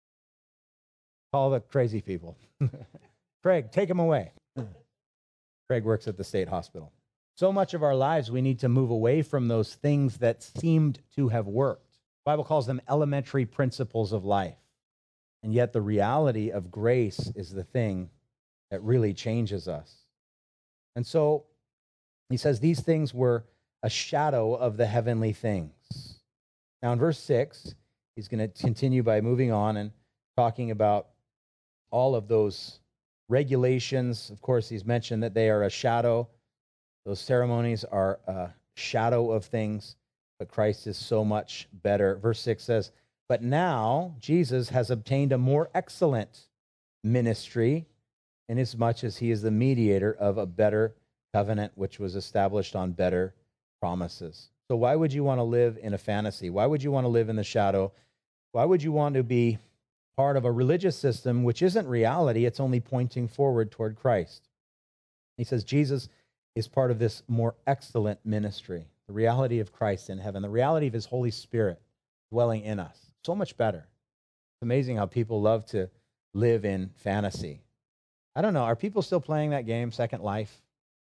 call the crazy people. Craig, take him away. Craig works at the state hospital. So much of our lives, we need to move away from those things that seemed to have worked. The Bible calls them elementary principles of life. And yet the reality of grace is the thing that really changes us. And so he says these things were a shadow of the heavenly things. Now in verse 6, he's going to continue by moving on and talking about all of those regulations. Of course, he's mentioned that they are a shadow. Those ceremonies are a shadow of things, but Christ is so much better. Verse 6 says, but now Jesus has obtained a more excellent ministry, inasmuch as he is the mediator of a better covenant, which was established on better promises. So why would you want to live in a fantasy? Why would you want to live in the shadow? Why would you want to be part of a religious system which isn't reality? It's only pointing forward toward Christ. He says Jesus is part of this more excellent ministry, the reality of Christ in heaven, the reality of his Holy Spirit dwelling in us. So much better. It's amazing how people love to live in fantasy. I don't know, are people still playing that game, Second Life?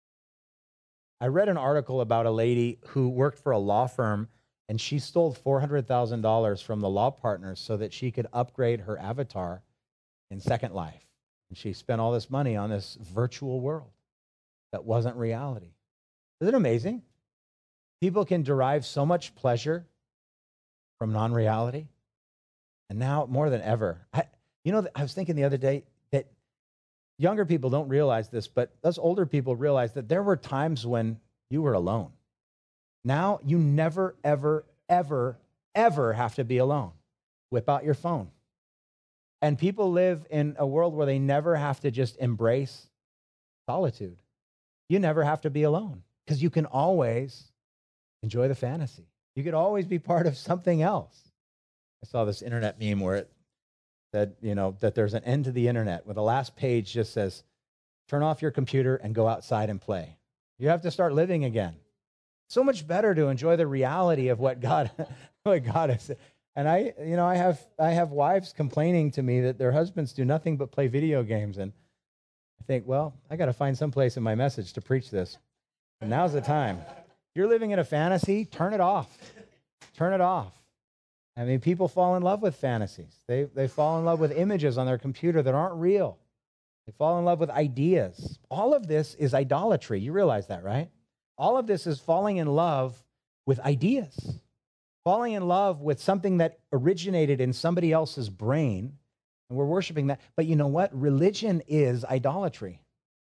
I read an article about a lady who worked for a law firm, and she stole $400,000 from the law partners so that she could upgrade her avatar in Second Life. And she spent all this money on this virtual world that wasn't reality. Isn't it amazing? People can derive so much pleasure from non-reality. And now, more than ever, I was thinking the other day that younger people don't realize this, but us older people realize that there were times when you were alone. Now, you never, ever, ever, ever have to be alone. Whip out your phone. And people live in a world where they never have to just embrace solitude. you never have to be alone because you can always enjoy the fantasy. You could always be part of something else. I saw this internet meme where it said, that there's an end to the internet where the last page just says, turn off your computer and go outside and play. You have to start living again. So much better to enjoy the reality of what God is. And I have wives complaining to me that their husbands do nothing but play video games. And I think, well, I got to find some place in my message to preach this. And now's the time. If you're living in a fantasy, turn it off. Turn it off. I mean, people fall in love with fantasies. They fall in love with images on their computer that aren't real. They fall in love with ideas. All of this is idolatry. You realize that, right? All of this is falling in love with ideas, falling in love with something that originated in somebody else's brain, and we're worshiping that. But you know what? Religion is idolatry.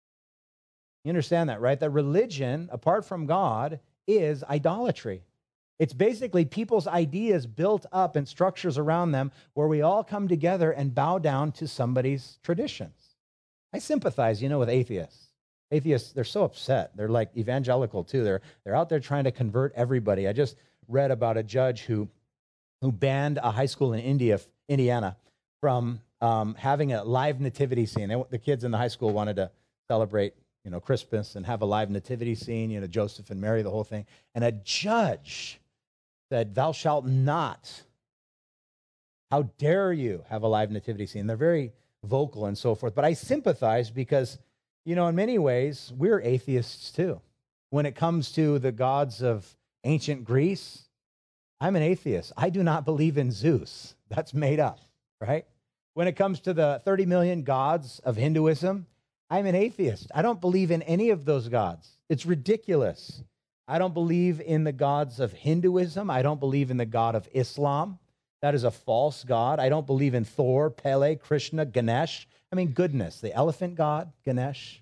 You understand that, right? That religion, apart from God, is idolatry. It's basically people's ideas built up and structures around them where we all come together and bow down to somebody's traditions. I sympathize, with atheists. Atheists, they're so upset. They're like evangelical too. They're out there trying to convert everybody. I just read about a judge who banned a high school in Indiana from having a live nativity scene. The kids in the high school wanted to celebrate, Christmas and have a live nativity scene, Joseph and Mary, the whole thing. And a judge said, "Thou shalt not. How dare you have a live nativity scene?" They're very vocal and so forth. But I sympathize because, in many ways, we're atheists too. When it comes to the gods of ancient Greece, I'm an atheist. I do not believe in Zeus. That's made up, right? When it comes to the 30 million gods of Hinduism, I'm an atheist. I don't believe in any of those gods. It's ridiculous. I don't believe in the gods of Hinduism. I don't believe in the God of Islam. That is a false god. I don't believe in Thor, Pele, Krishna, Ganesh. I mean, goodness, the elephant god, Ganesh.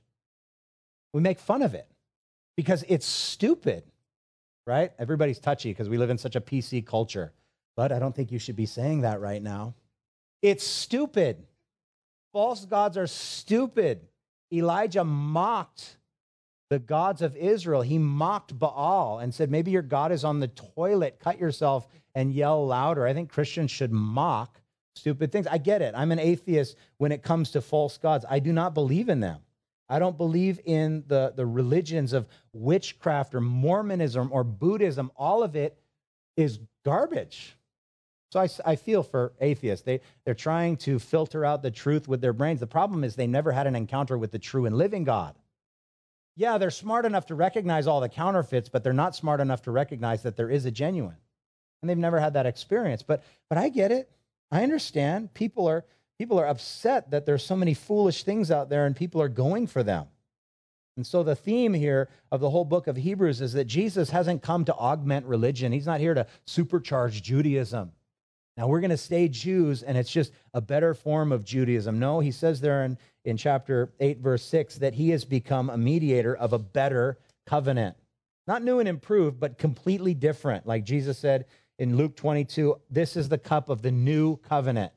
We make fun of it because it's stupid, right? Everybody's touchy because we live in such a PC culture. But I don't think you should be saying that right now. It's stupid. False gods are stupid. Elijah mocked the gods of Israel. He mocked Baal and said, maybe your God is on the toilet. Cut yourself and yell louder. I think Christians should mock stupid things. I get it. I'm an atheist when it comes to false gods. I do not believe in them. I don't believe in the religions of witchcraft or Mormonism or Buddhism. All of it is garbage. So I feel for atheists. They're trying to filter out the truth with their brains. The problem is they never had an encounter with the true and living God. Yeah, they're smart enough to recognize all the counterfeits, but they're not smart enough to recognize that there is a genuine. And they've never had that experience. But I get it. I understand. People are upset that there's so many foolish things out there and people are going for them. And so the theme here of the whole book of Hebrews is that Jesus hasn't come to augment religion. He's not here to supercharge Judaism. Now, we're going to stay Jews, and it's just a better form of Judaism. No, he says there in chapter 8, verse 6, that he has become a mediator of a better covenant. Not new and improved, but completely different. Like Jesus said in Luke 22, this is the cup of the new covenant.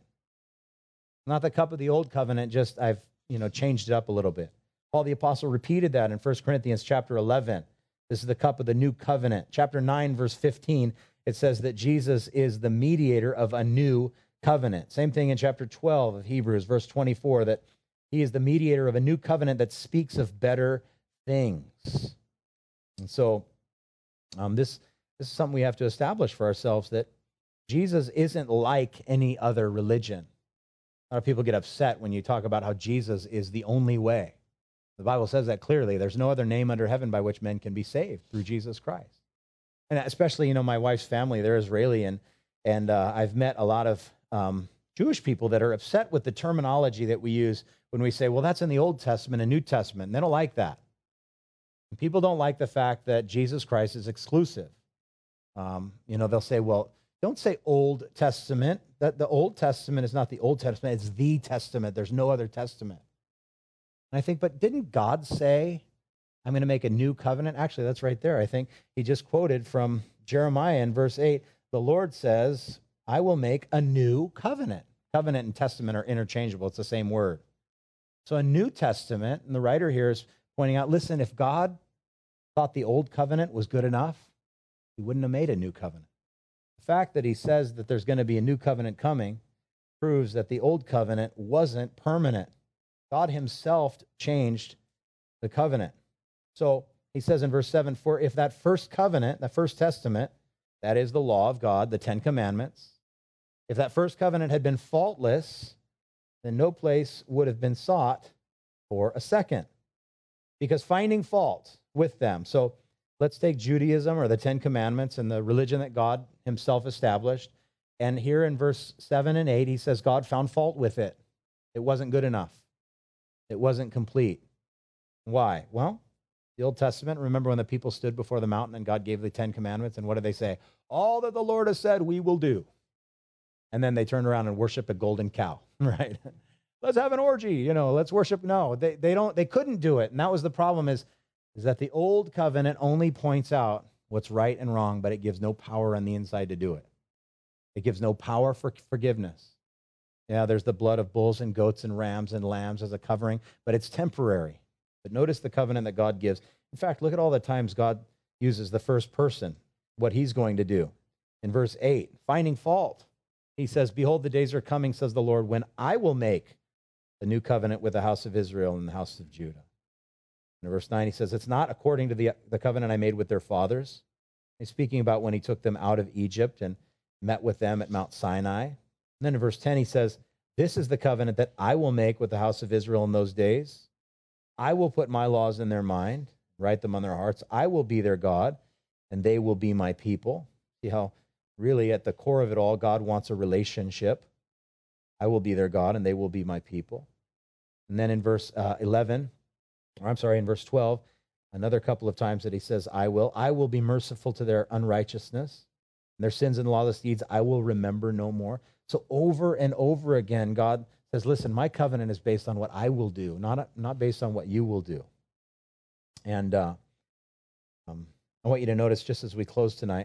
Not the cup of the old covenant, just I've changed it up a little bit. Paul the Apostle repeated that in 1 Corinthians chapter 11. This is the cup of the new covenant. Chapter 9, verse 15, it says that Jesus is the mediator of a new covenant. Same thing in chapter 12 of Hebrews, verse 24, that he is the mediator of a new covenant that speaks of better things. And so this is something we have to establish for ourselves, that Jesus isn't like any other religion. A lot of people get upset when you talk about how Jesus is the only way. The Bible says that clearly. There's no other name under heaven by which men can be saved through Jesus Christ. And especially, my wife's family, they're Israeli, and I've met a lot of Jewish people that are upset with the terminology that we use when we say, well, that's in the Old Testament and New Testament. And they don't like that. And people don't like the fact that Jesus Christ is exclusive. They'll say, well, don't say Old Testament. That the Old Testament is not the Old Testament. It's the Testament. There's no other testament. And I think, but didn't God say, I'm going to make a new covenant? Actually, that's right there. I think he just quoted from Jeremiah in verse 8. The Lord says, I will make a new covenant. Covenant and testament are interchangeable. It's the same word. So a New Testament, and the writer here is pointing out, listen, if God thought the old covenant was good enough, he wouldn't have made a new covenant. The fact that he says that there's going to be a new covenant coming proves that the old covenant wasn't permanent. God himself changed the covenant. So he says in verse 7, for if that first covenant, the first testament, that is the law of God, the 10 commandments, if that first covenant had been faultless, then no place would have been sought for a second. Because finding fault with them. So let's take Judaism or the 10 commandments and the religion that God himself established. And here in verse 7 and 8, he says God found fault with it. It wasn't good enough. It wasn't complete. Why? Well, the Old Testament, remember when the people stood before the mountain and God gave the 10 commandments, and what did they say? All that the Lord has said, we will do. And then they turned around and worship a golden cow, right? Let's have an orgy, let's worship. No, they couldn't do it. And that was the problem is that the old covenant only points out what's right and wrong, but it gives no power on the inside to do it. It gives no power for forgiveness. Yeah, there's the blood of bulls and goats and rams and lambs as a covering, but it's temporary. But notice the covenant that God gives. In fact, look at all the times God uses the first person, what he's going to do. In verse 8, finding fault, he says, behold, the days are coming, says the Lord, when I will make the new covenant with the house of Israel and the house of Judah. In verse 9, he says, it's not according to the covenant I made with their fathers. He's speaking about when he took them out of Egypt and met with them at Mount Sinai. And then in verse 10, he says, this is the covenant that I will make with the house of Israel in those days. I will put my laws in their mind, write them on their hearts. I will be their God, and they will be my people. See how really at the core of it all, God wants a relationship. I will be their God, and they will be my people. And then in verse in verse 12, another couple of times that he says, I will be merciful to their unrighteousness, and their sins and lawless deeds I will remember no more. So over and over again, God says, listen, my covenant is based on what I will do, not based on what you will do. And I want you to notice, just as we close tonight,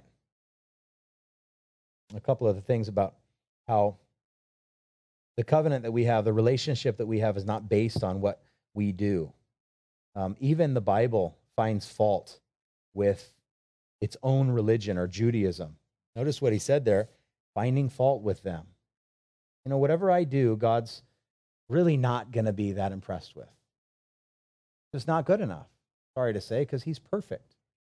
a couple of the things about how the covenant that we have, the relationship that we have, is not based on what we do. Even the Bible finds fault with its own religion or Judaism. Notice what he said there, finding fault with them. Whatever I do, God's really not going to be that impressed with. It's not good enough, sorry to say, because he's perfect.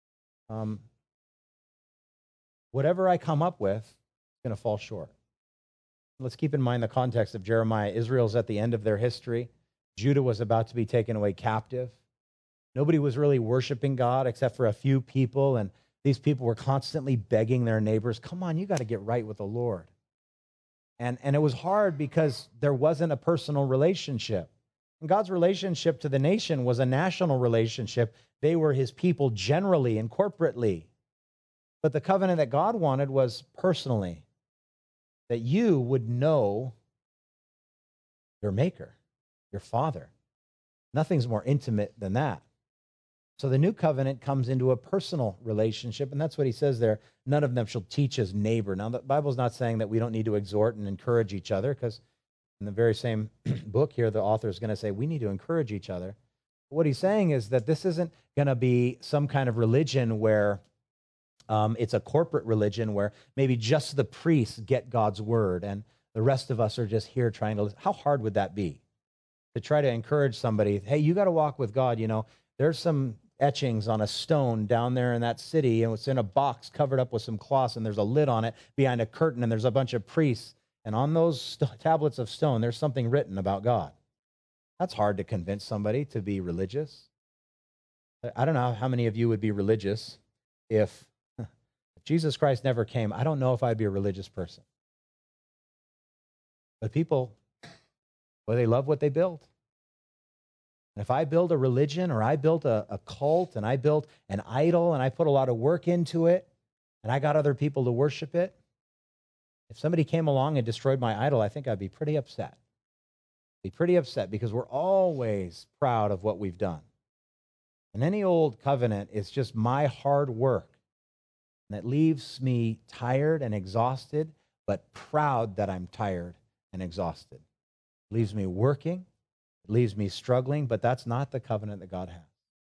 Whatever I come up with is going to fall short. Let's keep in mind the context of Jeremiah. Israel's at the end of their history. Judah was about to be taken away captive. Nobody was really worshiping God except for a few people, and these people were constantly begging their neighbors, come on, you got to get right with the Lord. And it was hard because there wasn't a personal relationship. And God's relationship to the nation was a national relationship. They were his people generally and corporately. But the covenant that God wanted was personally, that you would know your maker, your father. Nothing's more intimate than that. So the new covenant comes into a personal relationship, and that's what he says there. None of them shall teach his neighbor. Now, the Bible's not saying that we don't need to exhort and encourage each other, because in the very same book here, the author is going to say we need to encourage each other. What he's saying is that this isn't going to be some kind of religion where it's a corporate religion where maybe just the priests get God's word and the rest of us are just here trying to listen. How hard would that be to try to encourage somebody? Hey, you got to walk with God. There's some etchings on a stone down there in that city, and it's in a box covered up with some cloths, and there's a lid on it behind a curtain, and there's a bunch of priests, and on those tablets of stone, there's something written about God. That's hard to convince somebody to be religious. I don't know how many of you would be religious if Jesus Christ never came. I don't know if I'd be a religious person. But people, well, they love what they build. And if I build a religion, or I built a cult, and I built an idol, and I put a lot of work into it, and I got other people to worship it, if somebody came along and destroyed my idol, I think I'd be pretty upset. Be pretty upset, because we're always proud of what we've done. And any old covenant is just my hard work. And it leaves me tired and exhausted, but proud that I'm tired and exhausted. It leaves me working. It leaves me struggling, but that's not the covenant that God has.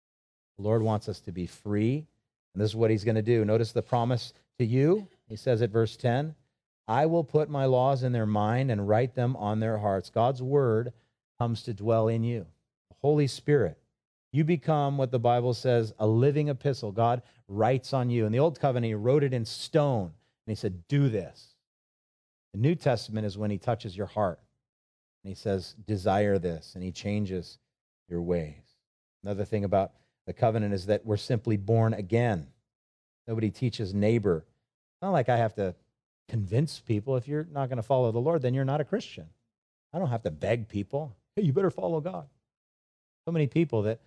The Lord wants us to be free, and this is what he's going to do. Notice the promise to you. He says at verse 10, I will put my laws in their mind and write them on their hearts. God's word comes to dwell in you. The Holy Spirit. You become what the Bible says, a living epistle. God writes on you. In the Old Covenant, he wrote it in stone, and he said, do this. The New Testament is when he touches your heart, and he says, desire this, and he changes your ways. Another thing about the covenant is that we're simply born again. Nobody teaches neighbor. It's not like I have to convince people. If you're not going to follow the Lord, then you're not a Christian. I don't have to beg people, hey, you better follow God. So many people that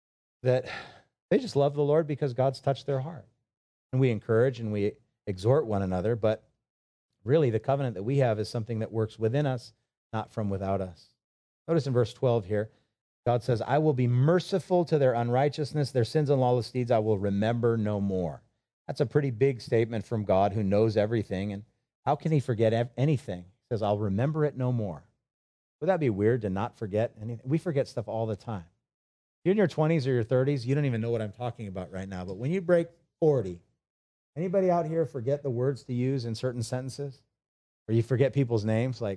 they just love the Lord because God's touched their heart. And we encourage and we exhort one another, but really the covenant that we have is something that works within us, not from without us. Notice in verse 12 here, God says, I will be merciful to their unrighteousness, their sins and lawless deeds I will remember no more. That's a pretty big statement from God who knows everything. And how can he forget anything? He says, I'll remember it no more. Would that be weird to not forget anything? We forget stuff all the time. If you're in your 20s or your 30s, you don't even know what I'm talking about right now. But when you break 40, anybody out here forget the words to use in certain sentences? Or you forget people's names? Like,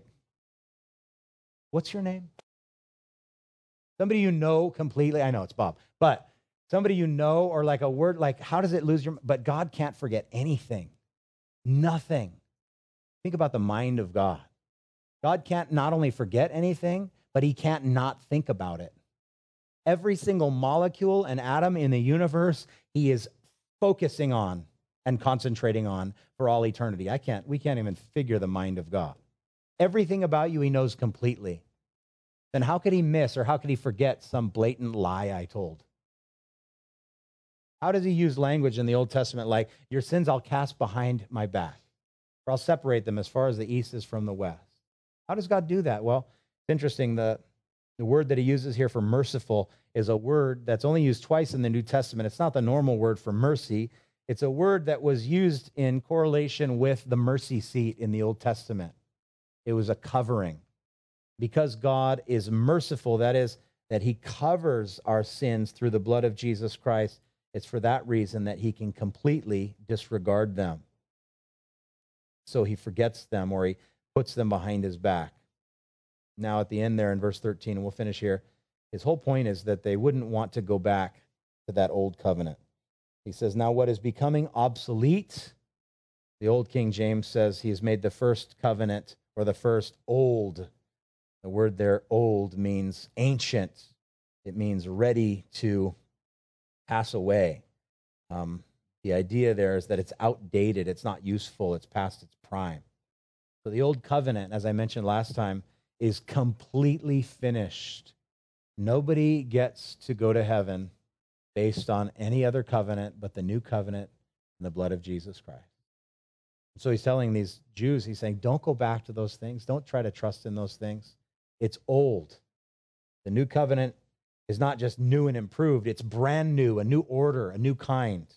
what's your name? Somebody you know completely. I know it's Bob. But somebody you know, or like a word, like how does it lose your... But God can't forget anything. Nothing. Think about the mind of God. God can't not only forget anything, but he can't not think about it. Every single molecule and atom in the universe, he is focusing on and concentrating on for all eternity. We can't even figure the mind of God. Everything about you he knows completely. Then how could he miss or how could he forget some blatant lie I told? How does he use language in the Old Testament like, your sins I'll cast behind my back, or I'll separate them as far as the east is from the west? How does God do that? Well, it's interesting. The word that he uses here for merciful is a word that's only used twice in the New Testament. It's not the normal word for mercy. It's a word that was used in correlation with the mercy seat in the Old Testament. It was a covering. Because God is merciful, that is, that he covers our sins through the blood of Jesus Christ, it's for that reason that he can completely disregard them. So he forgets them or he puts them behind his back. Now at the end there in verse 13, and we'll finish here, his whole point is that they wouldn't want to go back to that old covenant. He says, now what is becoming obsolete, the old King James says he has made the first covenant or the first old. The word there, old, means ancient. It means ready to pass away. The idea there is that it's outdated. It's not useful. It's past its prime. So the old covenant, as I mentioned last time, is completely finished. Nobody gets to go to heaven based on any other covenant but the new covenant and the blood of Jesus Christ. So he's telling these Jews, he's saying, don't go back to those things. Don't try to trust in those things. It's old. The new covenant is not just new and improved. It's brand new, a new order, a new kind.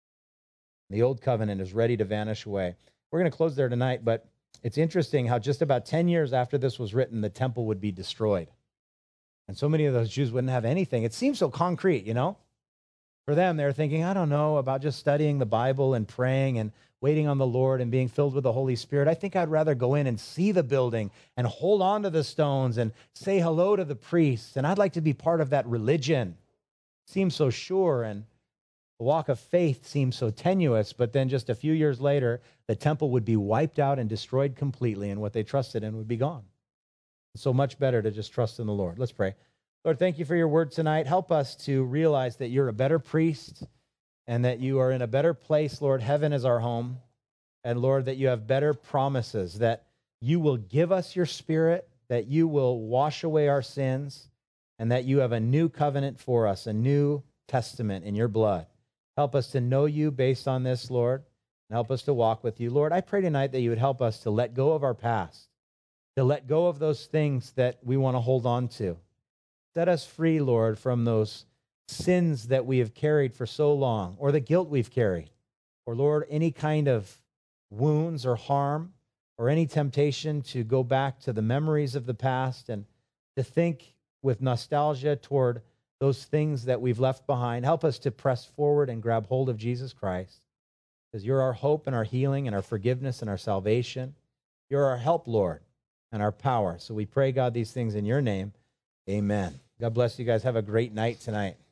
The old covenant is ready to vanish away. We're going to close there tonight, but it's interesting how just about 10 years after this was written, the temple would be destroyed. And so many of those Jews wouldn't have anything. It seems so concrete, you know? For them, they're thinking, I don't know, about just studying the Bible and praying and waiting on the Lord and being filled with the Holy Spirit. I think I'd rather go in and see the building and hold on to the stones and say hello to the priests. And I'd like to be part of that religion. It seems so sure, and the walk of faith seems so tenuous, but then just a few years later, the temple would be wiped out and destroyed completely, and what they trusted in would be gone. It's so much better to just trust in the Lord. Let's pray. Lord, thank you for your word tonight. Help us to realize that you're a better priest and that you are in a better place, Lord. Heaven is our home. And Lord, that you have better promises, that you will give us your spirit, that you will wash away our sins, and that you have a new covenant for us, a new testament in your blood. Help us to know you based on this, Lord, and help us to walk with you. Lord, I pray tonight that you would help us to let go of our past, to let go of those things that we want to hold on to. Set us free, Lord, from those sins that we have carried for so long, or the guilt we've carried, or, Lord, any kind of wounds or harm, or any temptation to go back to the memories of the past and to think with nostalgia toward those things that we've left behind. Help us to press forward and grab hold of Jesus Christ, because you're our hope and our healing and our forgiveness and our salvation. You're our help, Lord, and our power. So we pray, God, these things in your name. Amen. God bless you guys. Have a great night tonight.